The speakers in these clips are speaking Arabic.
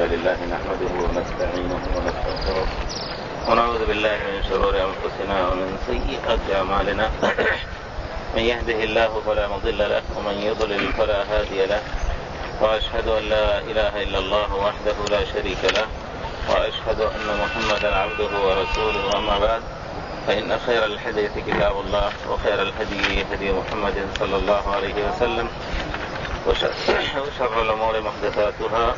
لله نحمده ونستعينه ونستغفره ونعوذ بالله من شرور أنفسنا ومن سيئات أعمالنا من يهده الله فلا مضل له ومن يضلل فلا هادي له وأشهد أن لا إله إلا الله وحده لا شريك له وأشهد أن محمدا عبده ورسوله. أما بعد فإن خير الحديث كتاب الله وخير الهدي هدي محمد صلى الله عليه وسلم وشر الأمور محدثاتها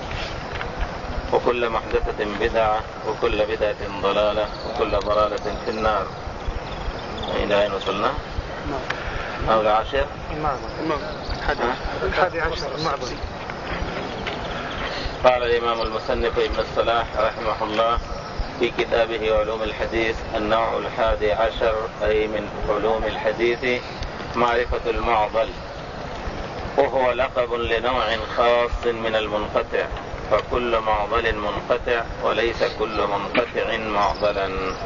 وكل محدثة بدعة وكل بدعة ضلالة وكل ضلالة في النار. إلى أين وصلنا؟ أو العاشر؟ الحادي عشر. قال الإمام المصنف ابن الصلاح رحمه الله في كتابه علوم الحديث: النوع 11 أي من علوم الحديث معرفة المعضل، وهو لقب لنوع خاص من المنقطع، فكل معضل منقطع وليس كل منقطع معضلا.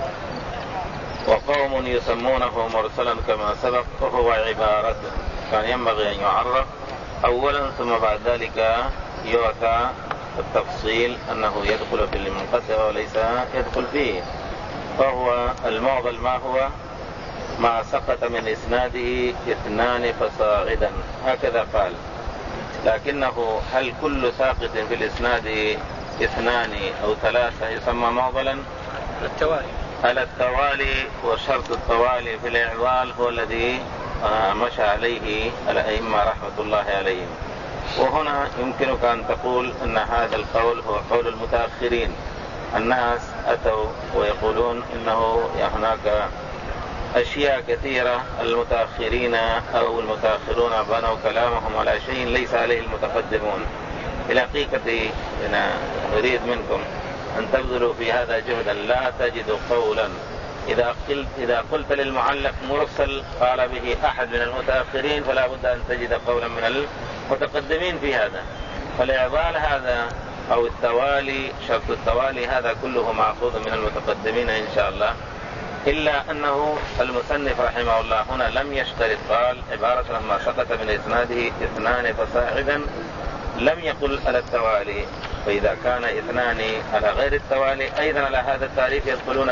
وقوم يسمونه مرسلا كما سبق، وهو عبارة كان ينبغي أن يعرف أولا ثم بعد ذلك يعطى التفصيل أنه يدخل في المنقطع وليس يدخل فيه. فهو المعضل ما هو؟ ما سقط من إسناده 2 فصاعدا، هكذا قال. لكنه هل كل ساقط في الإسناد 2 أو 3 يسمى معضلا؟ التوالي، وشرط التوالي في الإعضال هو الذي مشى عليه الأئمة رحمة الله عليهم. وهنا يمكنك أن تقول أن هذا القول هو قول المتأخرين. الناس أتوا ويقولون إنه هناك أشياء كثيرة المتأخرين أو المتأخرون بنوا كلامهم على شيء ليس عليه المتقدمون. الحقيقة أنا أريد منكم أن تبذلوا في هذا جهدا. لا تجد قولا إذا قلت للمعلق مرسل قال به أحد من المتأخرين فلا بد أن تجد قولا من المتقدمين في هذا. فالإعضال هذا أو التوالي، شرط التوالي، هذا كله مأخوذ من المتقدمين إن شاء الله، إلا أنه المصنف رحمه الله هنا لم يشترط. قال عبارة لما سقط من إسناده 2 فصاعدا، لم يقل على التوالي. فإذا كان 2 على غير التوالي أيضا على هذا التعريف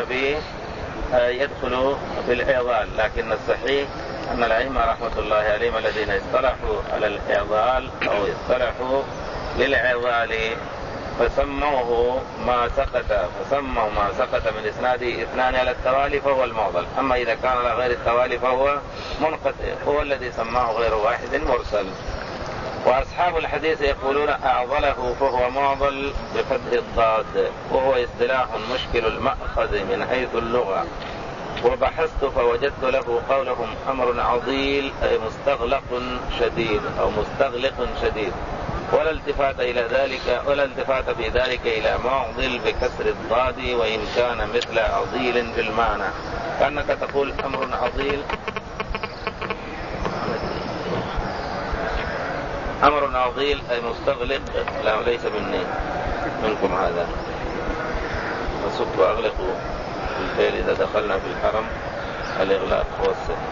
يدخلوا في الإعضال. لكن الصحيح أن الأئمة رحمة الله عليهم الذين اصطلحوا على الإعضال أو اصطلحوا للإعضال فسموا ما سقط من إسناده 2 على التوالي فهو المعضل. أما إذا كان على غير التوالي فهو منقطع، هو الذي سماه غير واحد مرسل. وأصحاب الحديث يقولون أعضله فهو معضل بفتح الضاد، وهو اصطلاح مشكل المأخذ من حيث اللغة. وبحثت فوجدت له قولهم أمر عضيل أي مستغلق شديد أو مستغلق شديد، ولا التفات في ذلك إلى معضل بكسر الضاد وإن كان مثل عضيل في المعنى. كأنك تقول أمر عضيل، أمر عضيل أي مستغلق. لا، ليس منكم هذا. فسك وأغلقوا بالفعل إذا دخلنا في الحرم، الإغلاق هو السهل.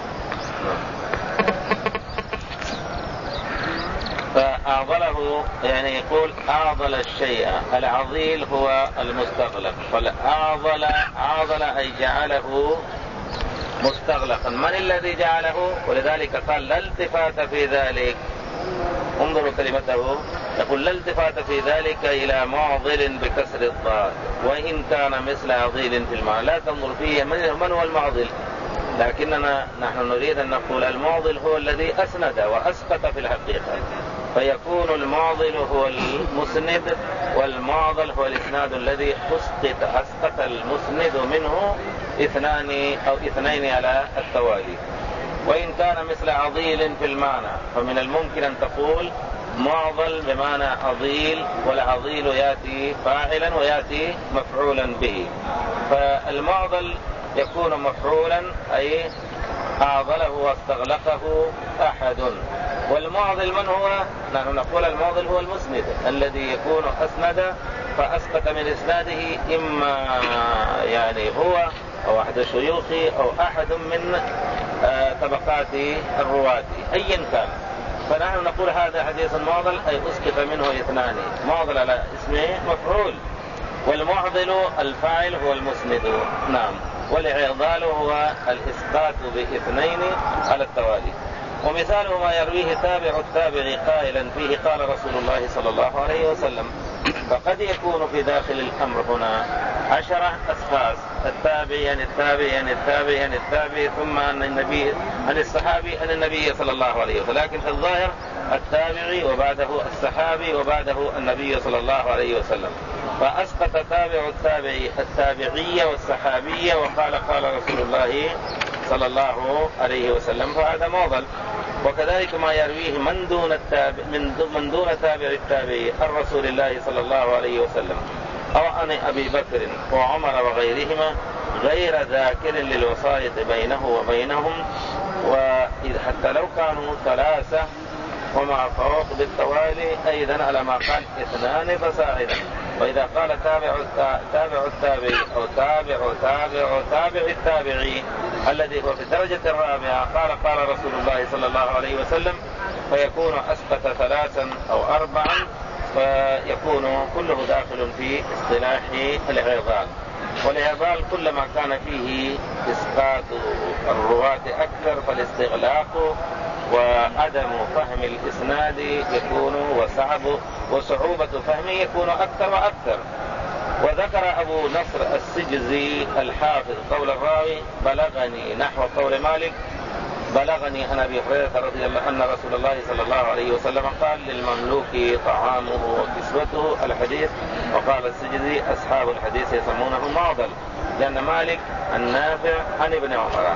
فأعضله يعني يقول أعضل الشيء. العضيل هو المستغلق، فالأعضل أي جعله مستغلقا. من الذي جعله؟ ولذلك قال لا التفات في ذلك. انظروا كلمته، يقول لا التفات في ذلك إلى معضل بكسر الضاد وإن كان مثل عضيل في المعنى. لا تنظر فيه من هو المعضل، لكننا نحن نريد أن نقول المعضل هو الذي أسند وأسقط في الحقيقة، فيكون المعضل هو المسند والمعضل هو الإسناد الذي أسقط المسند منه 2 أو 2 على التوالي. وإن كان مثل عضيل في المعنى فمن الممكن أن تقول معضل بمعنى عضيل، والعضيل يأتي فاعلا ويأتي مفعولا به. فالمعضل يكون مفعولا أي أعضله واستغلقه أحد. والمعضل من هو؟ نحن نقول المعضل هو المسند الذي يكون أسند فأسقط من إسناده إما يعني هو أو أحد شيوخه أو أحد من طبقات الرواة أيا كان. فنحن نقول هذا حديث معضل أي أسقط منه اثنان، معضل على اسمه مفعول، والمعضل الفاعل هو المسند. نعم. والإعضال هو الإسقاط باثنين على التوالي. ومثاله ما يرويه تابع التابع قائلا فيه قال رسول الله صلى الله عليه وسلم، فقد يكون في داخل الأمر هنا 10 أشخاص، التابع عن التابع عن التابع عن التابع ثم عن النبي عن الصحابي عن النبي صلى الله عليه وسلم، لكن في الظاهر التابعي وبعده الصحابي وبعده النبي صلى الله عليه وسلم، فأسقط تابع التابعي التابعية والصحابية وقال قال رسول الله صلى الله عليه وسلم، فهذا معضل. وكذلك ما يرويه من دون تابع التابعي عن رسول الله صلى الله عليه وسلم أو عن أبي بكر وعمر وغيرهما غير ذاكر للوسائط بينه وبينهم، حتى لو كانوا 3 ومع فوق بالتوالي أيضا على ما قال 2 فصاعدا. وإذا قال تابع التابعي أو تابع التابعي الذي هو في الدرجة الرابعة قال رسول الله صلى الله عليه وسلم، فيكون أسقط 3 أو 4، فيكون كله داخل في اصطلاح الإعضال. والإعضال كلما كان فيه إسقاط الرواة أكثر فالاستغلاق وعدم فهم الإسناد يكون وصعوبة فهمه يكون أكثر وأكثر. وذكر أبو نصر السجزي الحافظ قول الراوي بلغني نحو قول مالك بلغني عن أبي هريرة رضي الله عنه أن رسول الله صلى الله عليه وسلم قال للمملوك طعامه وكسوته الحديث. وقال السجزي أصحاب الحديث يسمونه معضل، لأن مالك النافع عن ابن عمر.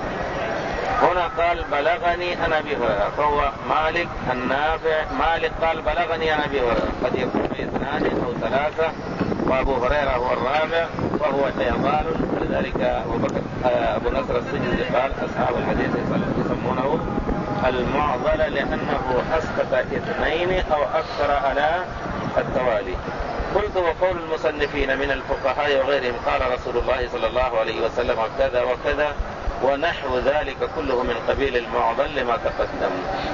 هنا قال بلغني عن أبي هريرة، فهو مالك النافع. مالك قال بلغني عن أبي هريرة، قد يكون 2 أو 3 وأبو هريرة هو الرابع، فهو إعضال. ولذلك أبو نصر السجزي قال أصحاب الحديث يسمونه المعضل لأنه أسقط 2 أو أكثر على التوالي. قلت وقول المصنفين من الفقهاء وغيرهم قال رسول الله صلى الله عليه وسلم كذا وكذا ونحو ذلك كله من قبيل المعضل لما تقدم.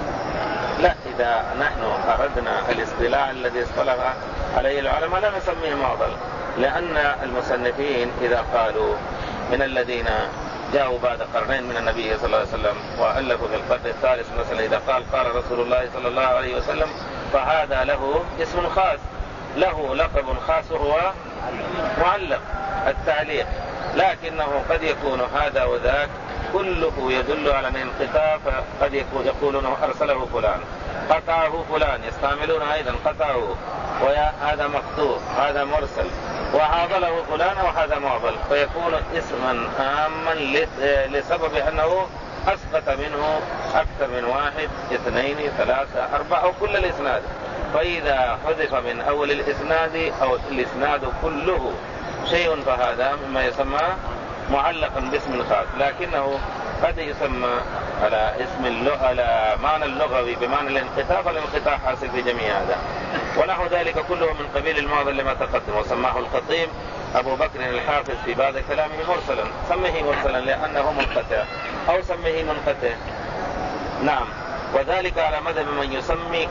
لا، إذا نحن أردنا الاصطلاح الذي اصطلح عليه العلماء لا نسميه معضل، لأن المصنفين إذا قالوا من الذين جاءوا بعد قرنين من النبي صلى الله عليه وسلم وألفوا في القرن الثالث مثلا، إذا قال رسول الله صلى الله عليه وسلم فهذا له اسم خاص، له لقب خاص وهو معلق التعليق، لكنه قد يكون هذا وذاك كله يدل على الانقطاع، فقد يقولون أرسله فلان، قطعه فلان، يستعملون أيضا قطعه، وهذا مقطوع، هذا مرسل، وعاضله فلان وهذا معضل، فيكون اسما عاما لسبب أنه أسقط منه أكثر من 1 2 3 4 أو كل الإسناد. فإذا حذف من أول الإسناد أو الإسناد كله شيء فهذا مما يسمى معلقا باسم خاص، لكنه قد يسمى على على معنى اللغوي بمعنى الانقطاع، فالانقطاع حاصل في جميع هذا. ونحو ذلك كله من قبيل المعضل لما تقدم. وسماه الخطيب أبو بكر الحافظ في بعض كلامه مرسلا، سمه مرسلا لأنه منقطع أو سمه منقطع. نعم. وذلك على مذهب من يسمي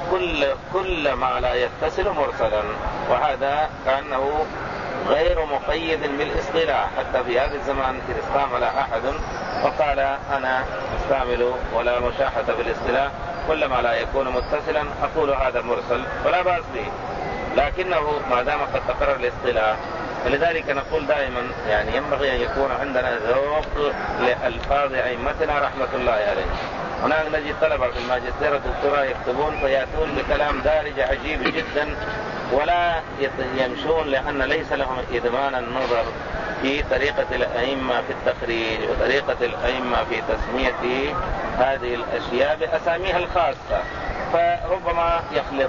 كل ما لا يتصل مرسلا، وهذا كأنه غير مقيد بالاصطلاح. حتى في هذا الزمان إذا استعمل أحد وقال أنا استعمل ولا مشاحة بالاصطلاح كل ما لا يكون متصلا أقول هذا مرسل ولا بأس به، لكنه ما دام قد تقرر الاصطلاح. فلذلك نقول دائما يعني ينبغي أن يكون عندنا ذوق لألفاظ أئمتنا رحمة الله عليه. هناك نجد طلبة في الماجستير والدكتوراه يكتبون فيأتون بكلام دارج عجيب جدا ولا يمشون، لأن ليس لهم إدمان النظر في طريقة الأئمة في التخريج وطريقة الأئمة في تسمية هذه الأشياء بأساميها الخاصة، فربما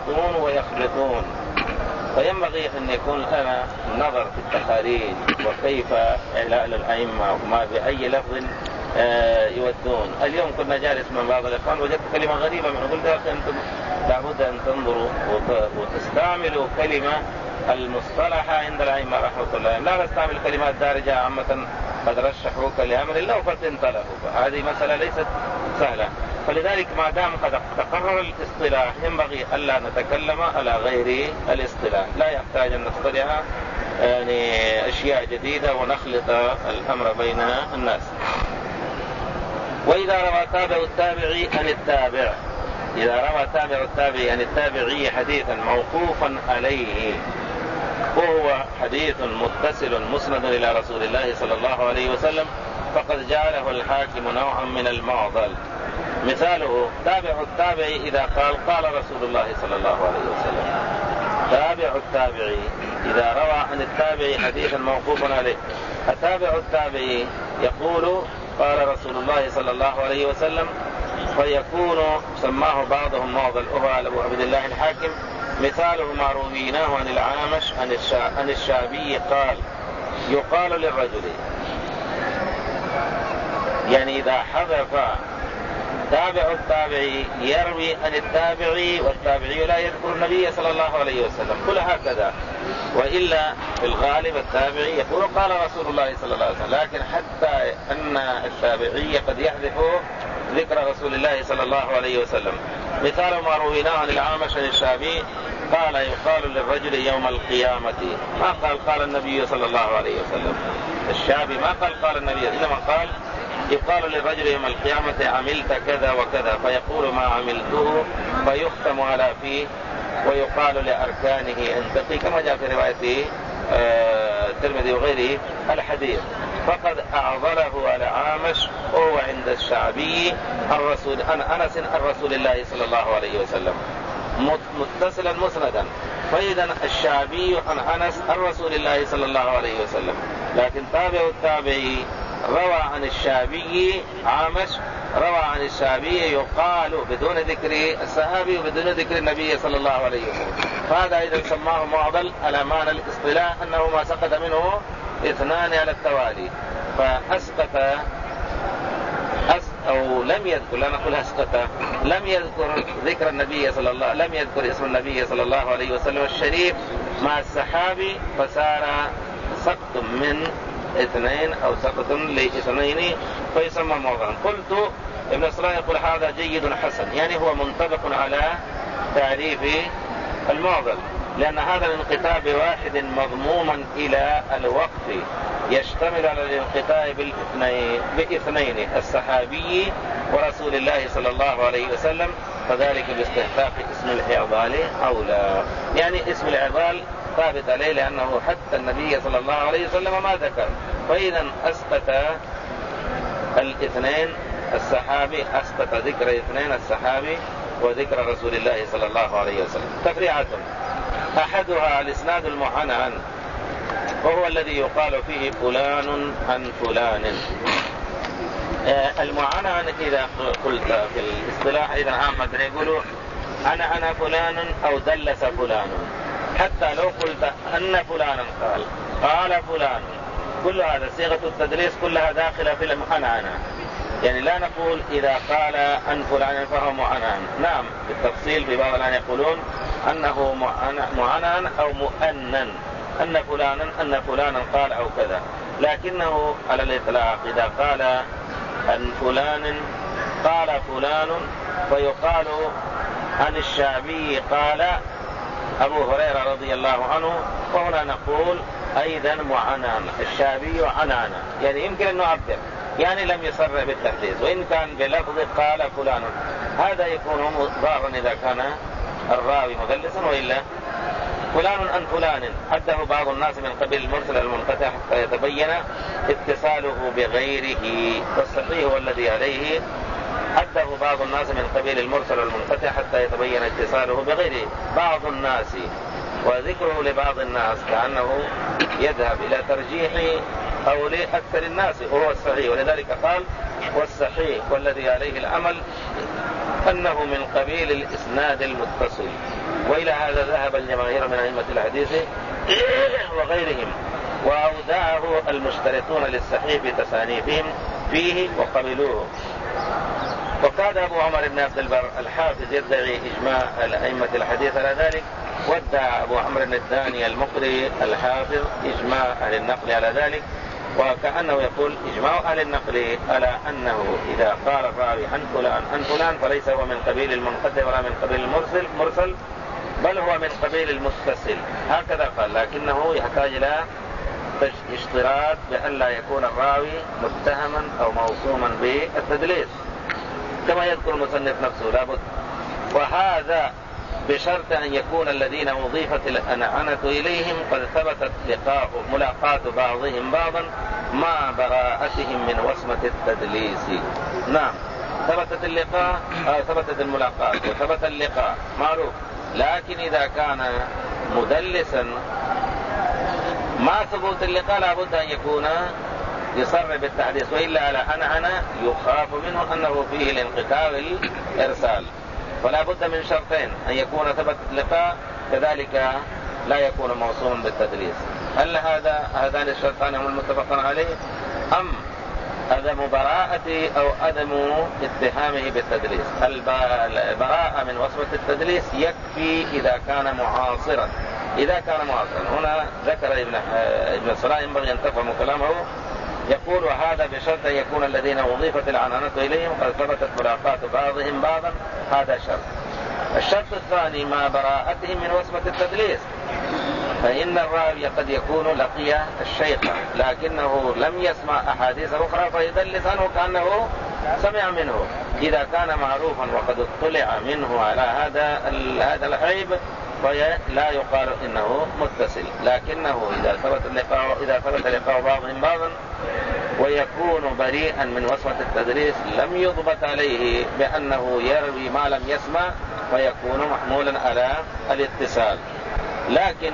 يخلطون. فينبغي أن يكون لنا نظر في التخاريج وكيف إعلاء الأئمة وما بأي لفظ يودون. اليوم كنا جالس من بعض الإخوان وجدت كلمة غريبة من قلت يا أخي أنتم لابد أن تنظروا وتستعملوا كلمة المصطلحة عند الأئمة رحمة الله، لا نستعمل كلمات دارجة عامة قد رشحوك لأمر الله وقد انطلقوا، فهذه مسألة ليست سهلة. فلذلك ما دام قد تقرر الاصطلاح ينبغي ألا نتكلم على غير الاصطلاح، لا يحتاج أن نخترع يعني أشياء جديدة ونخلط الأمر بين الناس. وإذا روى تابع التابعي عن التابع، إذا روى تابع التابعي عن التابعي حديثا موقوفا عليه وهو حديث متصل مسند إلى رسول الله صلى الله عليه وسلم فقد جعله الحاكم نوعا من المعضل. مثاله تابع التابعي إذا قال رسول الله صلى الله عليه وسلم. تابع التابعي إذا روى عن التابعي حديثا موقوفا عليه، التابع التابعي يقول قال رسول الله صلى الله عليه وسلم، فيكون سماه بعضهم معضل أهل أبو عبد الله الحاكم. مثاله ما رويناه عن العامش عن الشعبي قال يقال للرجل، يعني إذا حذف تابع التابعي يروي عن التابعي والتابعي لا يذكر النبي صلى الله عليه وسلم كل هكذا، وإلا في الغالب التابعي يقول قال رسول الله صلى الله عليه وسلم، لكن حتى أن التابعي قد يحذف ذكر رسول الله صلى الله عليه وسلم. مثال ما رويناه عن العامش عن الشعبي قال يقال للرجل يوم القيامة، ما قال النبي صلى الله عليه وسلم. الشعبي ما قال النبي، إنما قال يقال للرجل يوم القيامة عملت كذا وكذا، فيقول ما عملته فيختم على فيه ويقال لأركانه انتقي، كما جاء في رواية الترمذي وغيره الحديث. فقد أعضله العامش وهو عند الشعبي عن أنس عن رسول الله صلى الله عليه وسلم متصلا مسندا، فإذا الشعبي عن أنس عن رسول الله صلى الله عليه وسلم، لكن تابع التابعي روى عن الشعبي عامش روى عن الشعبي يقال بدون ذكر الصحابي وبدون ذكر النبي صلى الله عليه وسلم، فهذا إذا سماه معضل على معنى الاصطلاح أنه ما سقط منه اثنان على التوالي، فأسقط أو لم يذكر، لا نقول أسقط، لم يذكر ذكر النبي صلى الله، لم يذكر اسم النبي صلى الله عليه وسلم الشريف مع الصحابي، فصار سقط من اثنين أو سقط لاثنين فيسمى معضلا. قلت ابن الصلاح يقول هذا جيد حسن، يعني هو منطبق على تعريف المعضل، لأن هذا الانقطاع بواحد مضموما إلى الوقف يشتمل على الانقطاع باثنين الصحابي ورسول الله صلى الله عليه وسلم، فذلك باستحقاق اسم الإعضال أولى، يعني اسم الإعضال ثابت عليه لأنه حتى النبي صلى الله عليه وسلم ما ذكر، فإذا أسقط الاثنين الصحابي، أسقط ذكر اثنين الصحابي وذكر رسول الله صلى الله عليه وسلم. تفريعات أحدها الإسناد المعنعن، وهو الذي يقال فيه فلان عن فلان. المعنعن إذا قلت في الاصطلاح إذا عامة يقولوا أنا فلان أو دلس فلان، حتى لو قلت أن فلانا قال فلان، كل هذا صيغة التدليس كلها داخلة في المعنعن، يعني لا نقول إذا قال عن فلان فهو معنعن، نعم بالتفصيل في بعض الآن يقولون أنه معنعن أو مؤنن، أن فلانا قال أو كذا، لكنه على الإطلاق إذا قال عن فلان قال فلان فيقال عن الشعبي قال أبو هريرة رضي الله عنه، وهنا نقول أيضا معنعن، الشعبي عنعن، يعني يمكن أن نعبر، يعني لم يصرح بالتحديث، وإن كان بلفظ قال فلان هذا يكون ضارا إذا كان الراوي مدلسا، وإلا فلان عن فلان حده بعض الناس من قبيل المرسل المنقطع حتى يتبين اتصاله بغيره، والصحيح هو الذي عليه حده بعض الناس من قبيل المرسل المنقطع حتى يتبين اتصاله بغيره، بعض الناس، وذكره لبعض الناس كأنه يذهب إلى ترجيح أو لأكثر الناس وهو الصحيح، ولذلك قال والصحيح والذي عليه العمل أنه من قبيل الإسناد المتصل. وإلى هذا ذهب الجماهير من أئمة الحديث وغيرهم، وأودعه المشترطون للصحيح بتصانيفهم فيه وقبلوه. وكاد أبو عمر بن عبد البر الحافظ يدعي إجماع الأئمة الحديث على ذلك، وادعى أبو عمرو بن الداني المقري الحافظ إجماع أهل النقل على ذلك، وكأنه يقول إجماع أهل النقل على أنه إذا قال الراوي عن فلان فليس هو من قبيل المنقطع ولا من قبيل المرسل بل هو من قبيل المتصل، هكذا قال، لكنه يحتاج إلى اشتراط بأن لا يكون الراوي متهما أو موصوما بالتدليس كما يذكر المصنف نفسه لابد، وهذا بشرط أن يكون الذين أضيفت العنعنة إليهم قد ثبتت ملاقاة بعضهم بعضا مع براءتهم من وصمة التدليس. نعم، ثبتت اللقاء ثبتت الملاقاة وثبت اللقاء معروف، لكن إذا كان مدلسا مع ثبوت اللقاء لابد أن يكون يصر بالتحديث، وإلا على عنعنة يخاف منه أنه فيه الانقطاع والإرسال، فلا بد من شرطين: أن يكون ثبت اللقاء كذلك لا يكون موصوما بالتدليس. هل هذان الشرطان هم المتفقون عليه أم عدم براءة أو عدم اتهامه بالتدليس؟ البراءة من وصمة التدليس يكفي إذا كان معاصرا. هنا ذكر ابن الصلاح ينبغي أن تفهموا كلامه، يقول وهذا بشرط أن يكون الذين أضيفت العنعنة إليهم قد ثبتت ملاقاة بعضهم بعضا، هذا شرط. الشرط الثاني مع براءتهم من وصمة التدليس، فإن الراوي قد يكون لقي الشيخ لكنه لم يسمع أحاديث أخرى فيدلس عنه كأنه سمع منه، إذا كان معروفا وقد اطلع منه على هذا العيب فلا يقال إنه متصل، لكنه إذا ثبت لقاء بعضهم بعضا ويكون بريئا من وصمة التدليس لم يضبط عليه بأنه يروي ما لم يسمع فيكون محمولا على الاتصال. لكن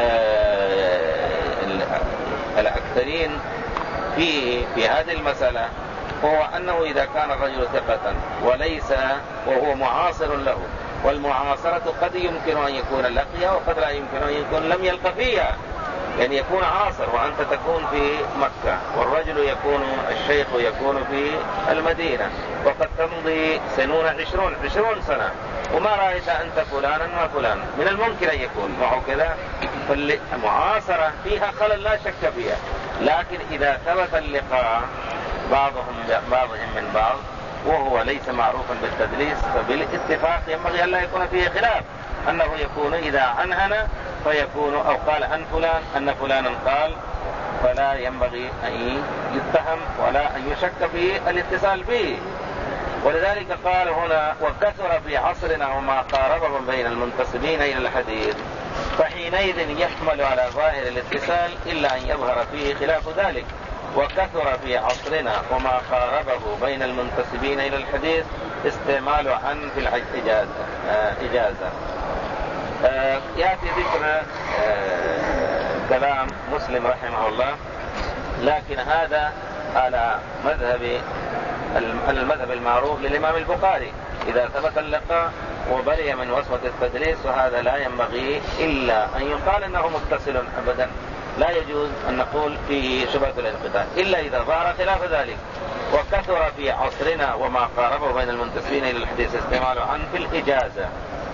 الأكثرين في هذه المسألة هو أنه إذا كان الرجل ثقة وليس وهو معاصر له، والمعاصرة قد يمكن أن يكون لقيا وقد لا يمكن أن يكون لم يلق فيها، يعني يكون عاصر وأنت تكون في مكة والرجل يكون الشيخ يكون في المدينة وقد تمضي سنون 20 سنة وما رأيت أنت فلانا ما فلان، من الممكن أن يكون معه كذا، فالمعاصرة فيها خلل لا شك فيها. لكن إذا ثبت اللقاء بعضهم من بعض وهو ليس معروفا بالتدليس فبالاتفاق ينبغي أن لا يكون فيه خلاف، أنه يكون إذا عنهن فيكون أو قال عن فلان أن فلانا قال، فلا ينبغي أن يتهم ولا أن يشك في الاتصال به. ولذلك قال هنا وكثر في عصرنا وما قاربه بين المنتسبين إلى الحديث، فحينئذ يحمل على ظاهر الاتصال إلا أن يظهر فيه خلاف ذلك. وكثر في عصرنا وما قاربه بين المنتسبين إلى الحديث استعمال عن في الإجازة. يأتي ذكر كلام مسلم رحمه الله، لكن هذا على المذهب المعروف للإمام البخاري، إذا ثبت اللقاء وبرئ من وصمة التدليس، وهذا لا ينبغي إلا أن يقال أنه متصل أبدا، لا يجوز أن نقول فيه شبهة الانقطاع إلا إذا ظهر خلاف ذلك. وكثر في عصرنا وما قاربه بين المنتسبين إلى الحديث استعمال عن في الإجازة.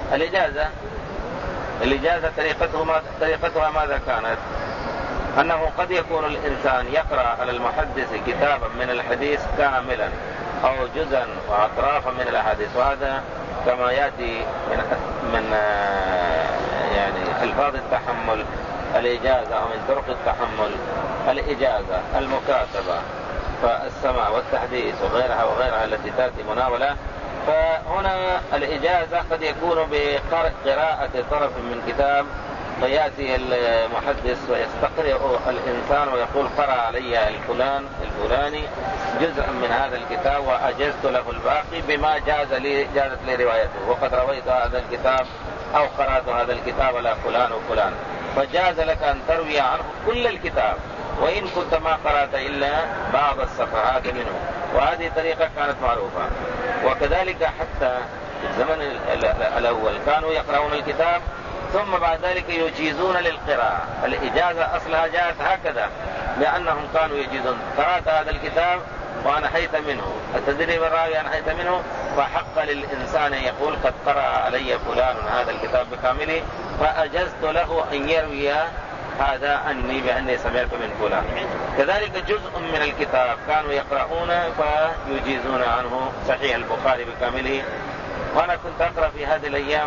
الإجازة طريقتها ماذا كانت؟ أنه قد يكون الإنسان يقرأ على المحدث كتابا من الحديث كاملا أو جزءا وأطرافا من الأحاديث، وهذا كما يأتي من يعني ألفاظ التحمل الإجازة أو من طرق التحمل الإجازة المكاتبة فالسماع والتحديث وغيرها التي تأتي مناولة. فهنا الإجازة قد يكون بقراءة طرف من كتاب، فيأتي المحدث ويستقرئ الإنسان ويقول قرأ علي الفلاني جزءا من هذا الكتاب وأجزت له الباقي بما جازت لي روايته، وقد رويت هذا الكتاب أو قرأت هذا الكتاب على فلان وفلان، فجاز لك أن تروي عنه كل الكتاب وإن كنت ما قرأت إلا بعض الصفحات منه. وهذه طريقة كانت معروفة. وكذلك حتى في الزمن الأول كانوا يقرؤون الكتاب ثم بعد ذلك يجيزون للقراءة. الإجازة أصلها جاءت هكذا، لأنهم كانوا يجيزون: قرأت هذا الكتاب وأنا حيث منه، أتدري من راوي أنا حيث منه، فحق للإنسان يقول قد قرأ علي فلان هذا الكتاب بكامله فأجزت له أن يروي هذا عني بأني سمعت من فلان. كذلك جزء من الكتاب كانوا يقرؤون فيجيزون عنه صحيح البخاري بكامله. وأنا كنت أقرأ في هذه الأيام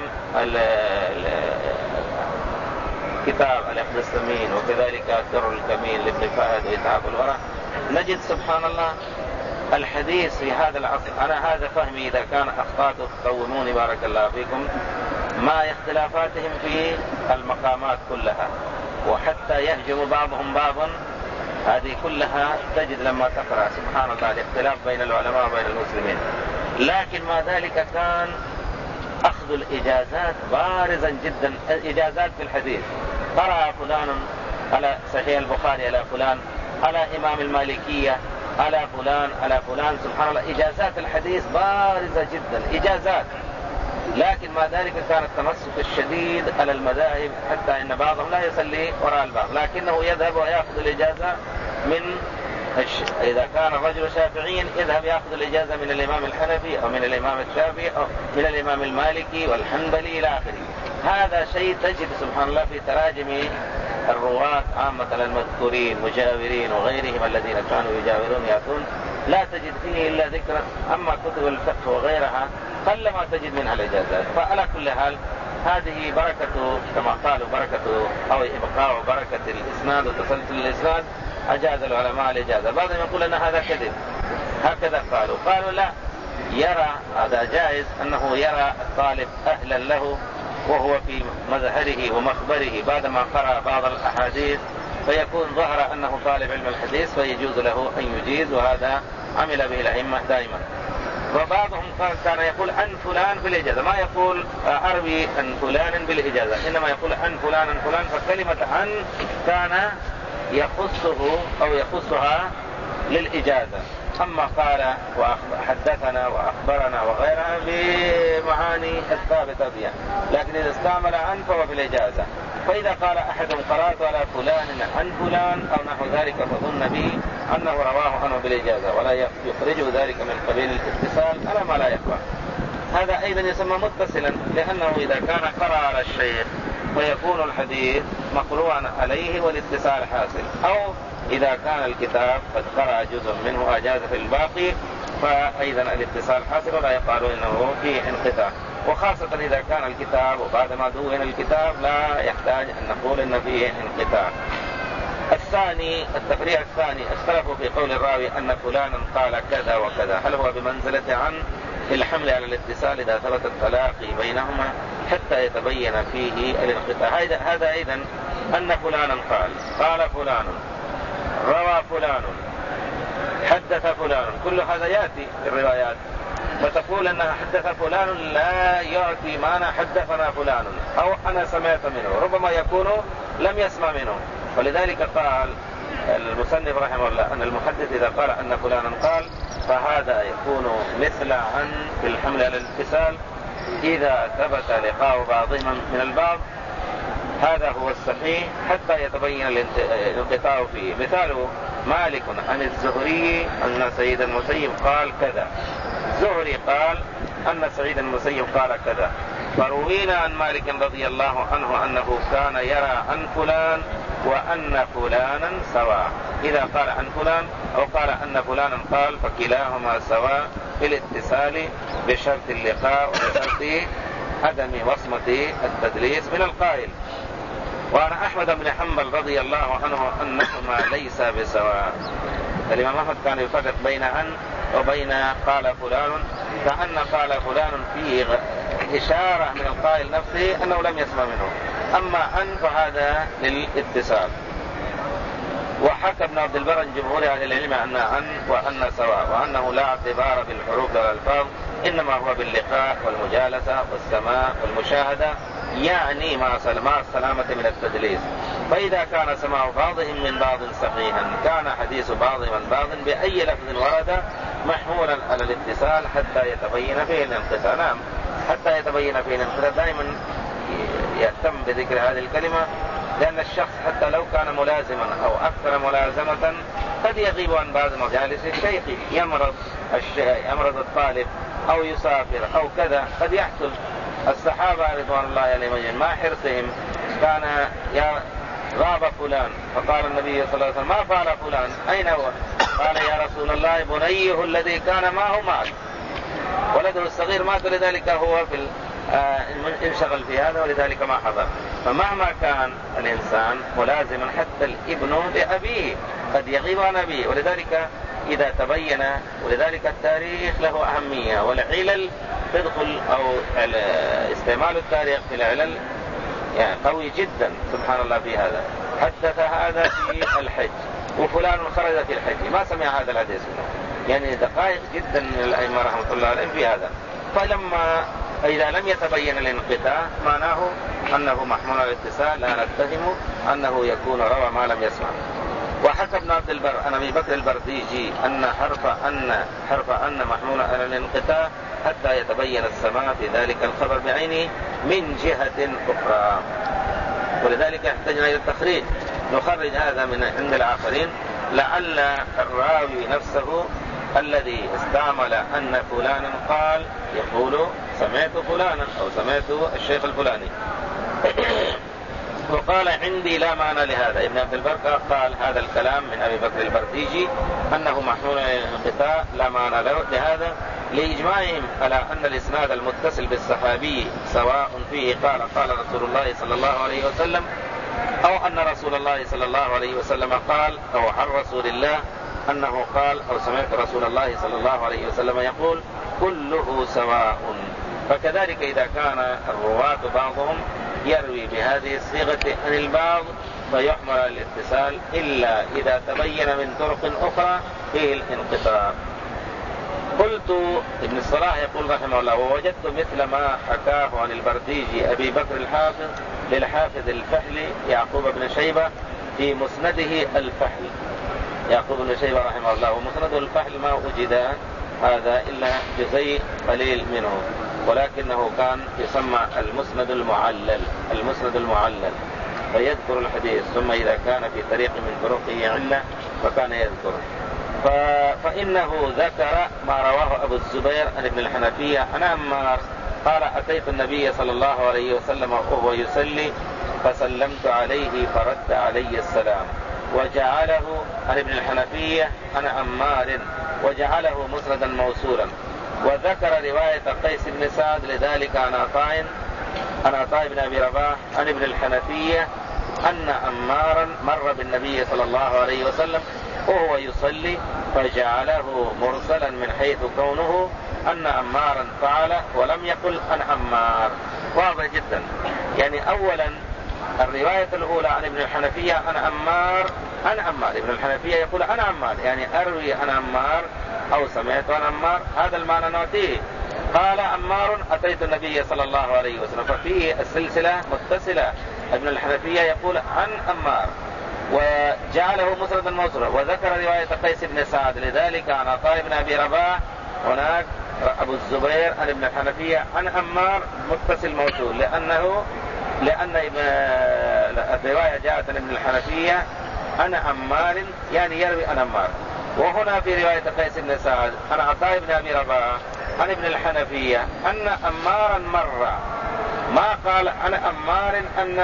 كتاب العقد الثمين وكذلك الدر الكمين لابن فهد وإتعاب الورع، نجد سبحان الله الحديث في هذا العصر. أنا هذا فهمي، إذا كان أخطأت قوموني بارك الله فيكم، مع اختلافاتهم في المقامات كلها وحتى يهجم بعضهم بعضا، هذه كلها تجد لما تقرأ سبحان الله الاختلاف بين العلماء وبين المسلمين. لكن مع ذلك كان أخذ الإجازات بارزا جدا، إجازات في الحديث. قرأ فلان على صحيح البخاري على فلان، على إمام المالكية على فلان على فلان، سبحان الله إجازات الحديث بارزة جدا، إجازات. لكن مع ذلك كان التمسك الشديد على المذاهب، حتى إن بعضهم لا يصلي وراء البعض، لكنه يذهب ويأخذ الإجازة من إذا كان الرجل شافعيا يذهب يأخذ الإجازة من الإمام الحنفي أو من الإمام الشافعي أو من الإمام المالكي والحنبلي إلى آخره. هذا شيء تجد سبحان الله في تراجم الرواة عامة المذكورين مجاورين وغيرهم الذين كانوا يجاورون يأتون، لا تجد فيه إلا ذكر. أما كتب الفقه وغيرها قلما تجد منها الإجازات. فعلى كل حال هذه بركة كما قالوا بركة أو إبقاء بركة الإسناد وتسلسل الإسناد، أجاز العلماء الإجازة. بعضهم يقول أن هذا كذب، هكذا قالوا لا، يرى هذا جائز أنه يرى الطالب أهلا له وهو في مظهره ومخبره بعدما قرأ بعض الأحاديث، فيكون ظهر أنه طالب علم الحديث فيجوز له أن يجيز، وهذا عمل به الأئمة دائما. وبعضهم كان يقول عن فلان بالإجازة، ما يقول أروي عن فلان بالإجازة، إنما يقول عن فلان عن فلان، فكلمة عن كان يخصه أو يخصها للإجازة. أما قال وحدثنا وأخبرنا وغيرها بمعاني الثابتة بها، لكن إذا استعمل عن فهو بالإجازة. فإذا قال أحد قرأت على فلان عن فلان أو نحو ذلك فظن به أنه رواه عنه بالإجازة، ولا يخرجه ذلك من قبيل الاتصال على ما لا يقرأ. هذا أيضا يسمى متصلا، لأنه إذا كان قرأ على الشيخ فيكون الحديث مقروءا عليه والاتصال حاصل، أو إذا كان الكتاب قد قرأ جزء منه أجاز في الباقي فأيضا الاتصال حاصل ولا يقال إنه فيه انقطاع. وخاصة إذا كان الكتاب وبعد ما دون الكتاب لا يحتاج أن نقول إن فيه انقطاع. الثاني التفريع الثاني اختلفوا في قول الراوي أن فلانا قال كذا وكذا، هل هو بمنزلة عن في الحمل على الاتصال إذا ثبت التلاقي بينهما حتى يتبين فيه الانقطاع. هذا أيضا أن فلانا قال فلان روى فلان حدث فلان، كل هذا يأتي في الروايات، فتقول أنها حدث فلان لا يأتي معنى حدثنا فلان أو أنا سمعت منه، ربما يكون لم يسمع منه. ولذلك قال المصنف رحمه الله أن المحدث إذا قال أن فلانا قال فهذا يكون مثل عن في الحمل على الاتصال إذا ثبت لقاء بعضهما من البعض، هذا هو الصحيح حتى يتبين الانقطاع فيه. مثال مالك عن الزهري أن سعيد المسيب قال كذا، الزهري قال أن سعيد المسيب قال كذا، فروينا عن مالك رضي الله عنه أنه كان يرى عن فلان وأن فلانا سواء. إذا قال عن فلان أو قال أن فلانا قال فكلاهما سواء في الاتصال بشرط اللقاء وبشرط عدم وصمة التدليس من القائل. وعن أحمد بن حنبل رضي الله عنه أنهما ليس بسواء. الإمام أحمد كان يفرق بين عن وبين قال فلان، كأن قال فلان فيه إشارة من القائل نفسه أنه لم يسمع منه، أما عن فهذا للاتصال. وحكى ابن عبد البر جمهور أهل العلم أن عن وأن سواء، وأنه لا اعتبار بالحروف والألفاظ، إنما هو باللقاء والمجالسة والسماع والمشاهدة، يعني مع السلامة من التدليس. فإذا كان سماع بعضهم من بعض صحيحا كان حديث بعضهم من بعض بأي لفظ ورد محمولا على الاتصال حتى يتبين فيه الانقطاع. نعم، حتى يتبين فيه الانقطاع. دائما يهتم بذكر هذه الكلمة، لأن الشخص حتى لو كان ملازما أو أكثر ملازمة قد يغيب عن بعض مجالس الشيخ، يمرض الطالب أو يسافر أو كذا، قد يحصل. الصحابة رضوان الله عليهم مع حرصهم كان غاب فلان، فقال النبي صلى الله عليه وسلم: ما فعل فلان؟ أين هو؟ قال: يا رسول الله بنيه الذي كان معه مات، ولده الصغير مات، ولذلك هو في انشغل في هذا ولذلك ما حضر. فمهما كان الإنسان ملازما حتى الابن لأبيه قد يغيب عن أبيه، ولذلك إذا تبين، ولذلك التاريخ له أهمية، والعلل تدخل أو استعمال التاريخ في العلل يعني قوي جدا سبحان الله في هذا. حدث هذا في الحج وفلان خرج في الحج، ما سمع هذا الحديث، يعني دقائق جدا من الأئمة رحمة الله عليهم في هذا. فلما إذا لم يتبين الانقطاع معناه أنه محمول على الاتصال، لا نتهم أنه يكون روى ما لم يسمع. وحكى ابن عبد البر عن أبي بكر البرديجي أن حرف أن محمول على الانقطاع حتى يتبين السماع في ذلك الخبر بعينه من جهة أخرى، ولذلك يحتاجنا إلى التخريج، نخرج هذا من عند الآخرين لعل الراوي نفسه الذي استعمل أن فلانا قال يقول سمعت فلانا أو سمعت الشيخ الفلاني. وقال: عندي لا معنى لهذا. ابن عبد البر قال هذا الكلام من أبي بكر البرديجي أنه محمول على الانقطاع لا معنى له لهذا، لإجماعهم على أن الإسناد المتصل بالصحابي سواء فيه قال رسول الله صلى الله عليه وسلم، أو أن رسول الله صلى الله عليه وسلم قال، أو عن رسول الله أنه قال، أو سمعت رسول الله صلى الله عليه وسلم يقول، كله سواء. فكذلك إذا كان الرواة بعضهم يروي بهذه الصيغة عن البعض فيحمل على الاتصال إلا إذا تبين من طرق أخرى فيه الانقطاع. قلت ابن الصلاح يقول رحمه الله: ووجدت مثل ما حكاه عن البرديجي أبي بكر الحافظ للحافظ الفحل يعقوب بن شيبة في مسنده الفحل. يعقوب بن شيبة رحمه الله ومسنده الفحل ما وجد هذا إلا جزء قليل منه، ولكنه كان يسمى المسند المعلل، فيذكر الحديث ثم إذا كان في طريق من طرقه علة فكان يذكر. فإنه ذكر ما رواه أبو الزبير عن ابن الحنفية عن عمار قال: أتيت النبي صلى الله عليه وسلم وهو يصلي فسلمت عليه فرد علي السلام، وجعله عن ابن الحنفية عن عمار وجعله مسندا موصولا. وذكر رواية قيس بن سعد لذلك عن عطاء بن أبي رباح عن ابن الحنفية أن عمارا مر بالنبي صلى الله عليه وسلم وهو يصلي فجعله مرسلا من حيث كونه أن عمارا فعل ولم يقل عن عمار. واضح جدا. يعني أولا الرواية الأولى عن ابن الحنفية عن عمار ابن الحنفية يقول عن عمار، يعني أروي عن عمار أو سمعت عن عمار، هذا المعنى نعطيه. قال عمار: أتيت النبي صلى الله عليه وسلم، ففيه السلسلة متصلة. ابن الحنفية يقول عن عمار وجعله مسندا موصولا. وذكر رواية قيس بن سعد لذلك عن عطاء بن أبي رباح، هناك أبو الزبير عن ابن الحنفية عن عمار متصل موصول، لأن الرواية جاءت عن ابن الحنفية عن عمار، يعني يروي عن عمار. وهنا في رواية قيس بن سعد عن عطاء بن أبي رباح عن ابن الحنفية أن عمارا مر، ما قال عن عمار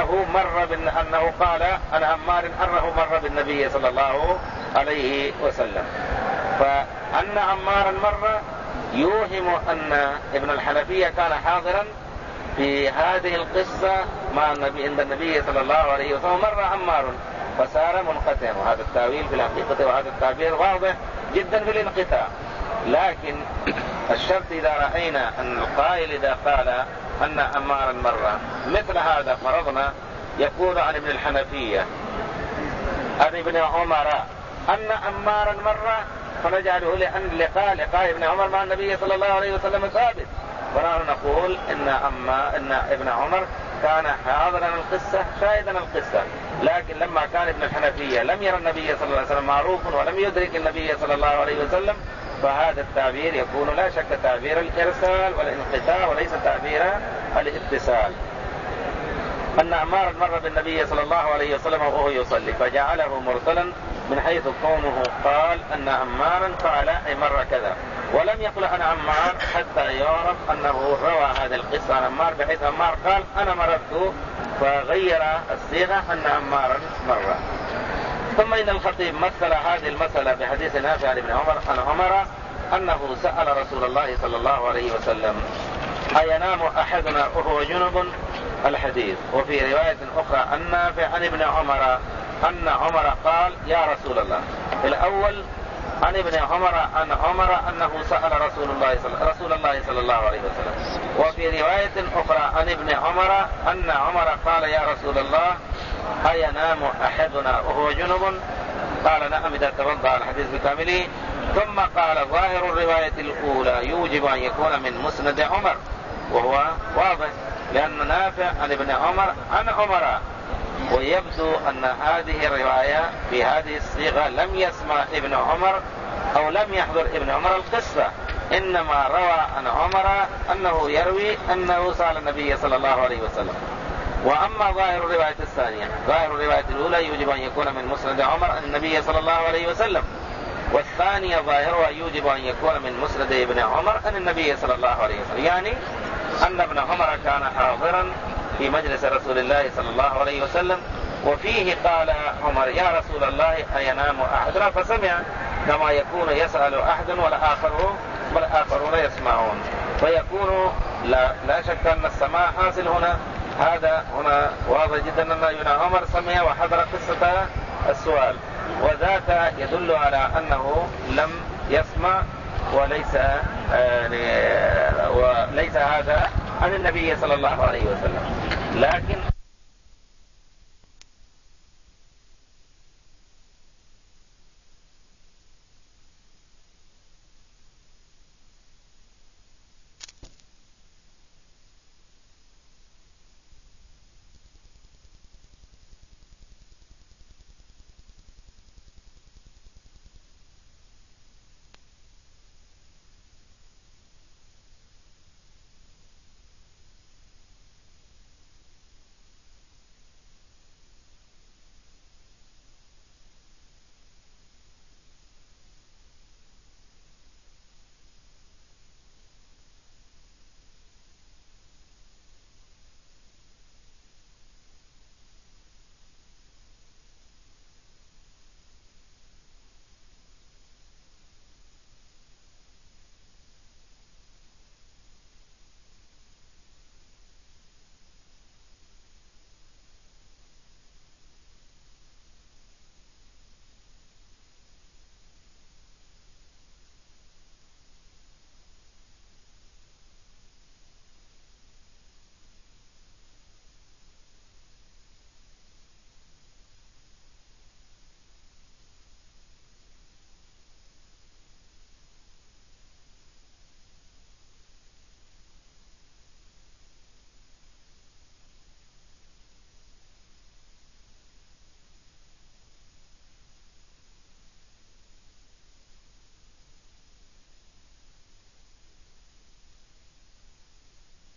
أنه قال عن عمار أنه مر بالنبي صلى الله عليه وسلم. فأن عمارا مر يوهم أن ابن الحنفية كان حاضرا في هذه القصة مع النبي عند النبي صلى الله عليه وسلم، مر عمار فصار منقطعا. وهذا التاويل في الحقيقة وهذا التعبير واضح جدا في الانقطاع. لكن الشرط إذا رأينا أن القائل إذا قال أن عمارا مر مثل هذا فرضنا يقول عن ابن الحنفية عن ابن عمر أن عمارا مر، فنجعله لأن لقاء ابن عمر مع النبي صلى الله عليه وسلم ثابت، ونحن نقول إن ابن عمر كان حاضرا القصة شاهدا القصة. لكن لما كان ابن الحنفية لم يرى النبي صلى الله عليه وسلم معروف ولم يدرك النبي صلى الله عليه وسلم، فهذا التعبير يكون لا شك تعبير الإرسال والانقطاع وليس تعبير الاتصال. أن عمارا مر بالنبي صلى الله عليه وسلم وهو يصلي فجعله مرسلا من حيث كونه قال أن عمارا فعل أي مر كذا، ولم يقل عن عمار حتى يعرف أنه روى هذه القصة عن عمار، بحيث عمار قال أنا مررت فغير الصيغة أن عمارا مر. ثم إن الخطيب مثل هذه المسألة بحديث نافع عن ابن عمر عن عمر أنه سأل رسول الله صلى الله عليه وسلم أينام أحدنا وهو جنب الحديث. وفي رواية أخرى أن نافع عن ابن عمر أن عمر قال يا رسول الله. الأول عن ابن عمر عن عمر أنه سأل رسول الله صلى الله عليه وسلم. وفي رواية أخرى عن ابن عمر أن عمر قال يا رسول الله أينام أحدنا وهو جنب؟ قال نعم إذا توضأ. الحديث بكامله. ثم قال ظاهر الرواية الأولى يوجب أن يكون من مسند عمر، وهو واضح لأن نافع عن ابن عمر عن عمر. ويبدو أن هذه الرواية بهذه الصيغة لم يسمع ابن عمر أو لم يحضر ابن عمر القصة، إنما روى عن عمر أنه يروي أنه سأل النبي صلى الله عليه وسلم. وأما ظاهر الرواية الثانية، ظاهر الرواية الأولى يوجب أن يكون من مسند عمر عن النبي صلى الله عليه وسلم، والثانية ظاهرها يوجب أن يكون من مسند ابن عمر عن النبي صلى الله عليه وسلم، يعني أن ابن عمر كان حاضرا في مجلس رسول الله صلى الله عليه وسلم. وفيه قال عمر يا رسول الله أينام أحدنا؟ فسمع كما يكون يسأل أحد والآخرون يسمعون، فيكون لا شك أن السماع حاصل هنا. هذا هنا واضح جدا أن ابن عمر سمع وحضر قصة السؤال، وذاك يدل على أنه لم يسمع وليس هذا عن النبي صلى الله عليه وسلم. لكن